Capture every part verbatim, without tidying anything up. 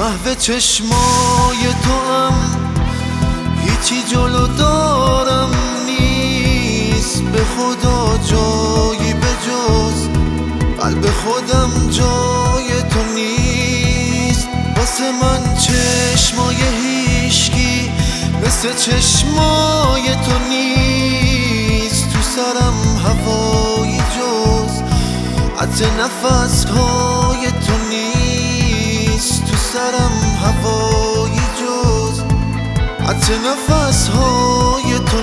محو چشمای تو هم هیچی جلو دارم نیست، به خدا جایی به جز قلب خودم جای تو نیست. واسه من چشمای هیشکی مثل چشمای تو نیست، تو سرم هوایی جز عطر نفسهای تو نیست، تو سرم هوایی جز عطر نفسهای تو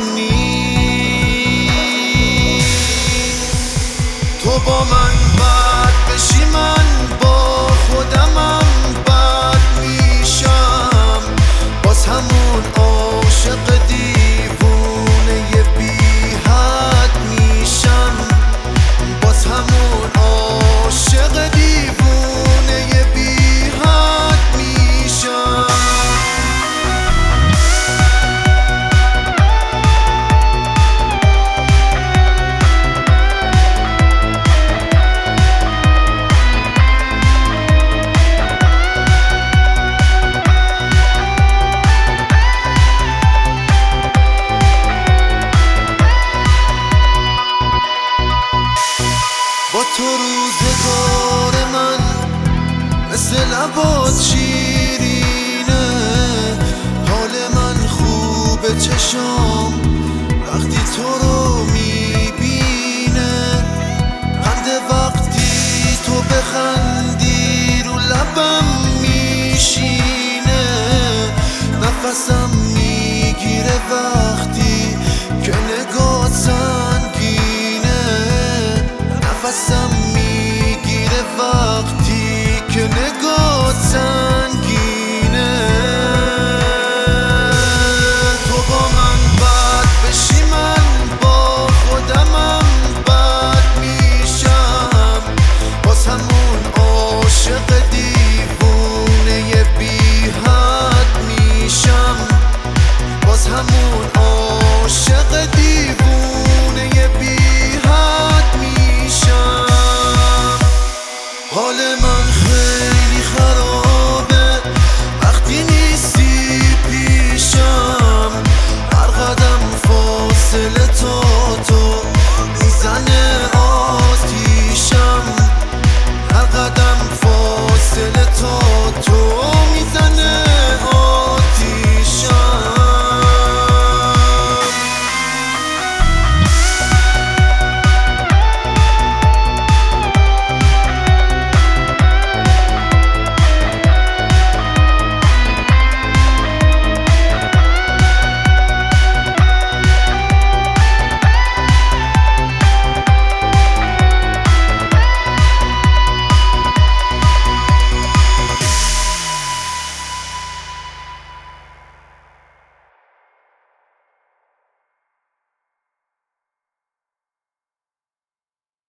نیست. تو با من بد بشی من با خودمم بد میشم، باز همون عاشق دیوونه بی حد میشم، باز همون عاشق دیوونه بی حد میشم. با تو روزگار من مثل لبات شیرینه، حال من خوبه چشام وقتی تو رو میبینه، خنده وقتی تو بخندی رو لبم میشینه، نفسم میگیره وقتی که نگات سنگینه، نفسم میگیره وقتی که نگات سنگینه. تو با من بد بشی من با خودمم بد میشم، باز همون عاشق دیوونه بی حد میشم، باز همون عاشق دیوونه بی حد میشم. حال من